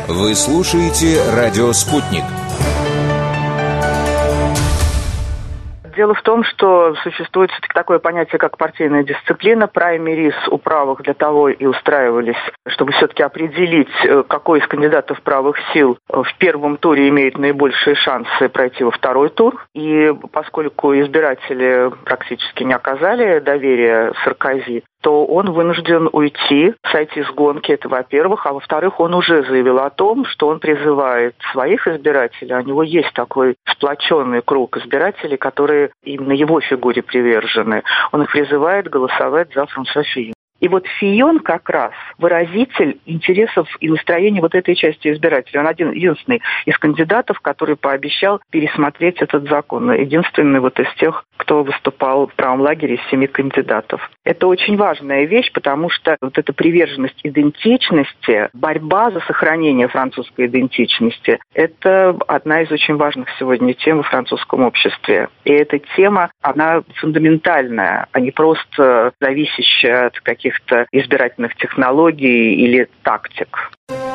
Вы слушаете «Радио Спутник». Дело в том, что существует все-таки такое понятие, как партийная дисциплина. Праймерис у правых для того и устраивались, чтобы все-таки определить, какой из кандидатов правых сил в первом туре имеет наибольшие шансы пройти во второй тур. И поскольку избиратели практически не оказали доверия Саркози, то он вынужден уйти, сойти с гонки, это во-первых. А во-вторых, он уже заявил о том, что он призывает своих избирателей, у него есть такой сплоченный круг избирателей, которые именно его фигуре привержены. Он их призывает голосовать за Франсуа Фион. И вот Фион как раз выразитель интересов и настроения вот этой части избирателей. Он единственный из кандидатов, который пообещал пересмотреть этот закон. Единственный вот из тех, кто выступал в правом лагере из 7 кандидатов. Это очень важная вещь, потому что вот эта приверженность идентичности, борьба за сохранение французской идентичности, это одна из очень важных сегодня тем в французском обществе. И эта тема, она фундаментальная, а не просто зависящая от каких-то избирательных технологий или тактик.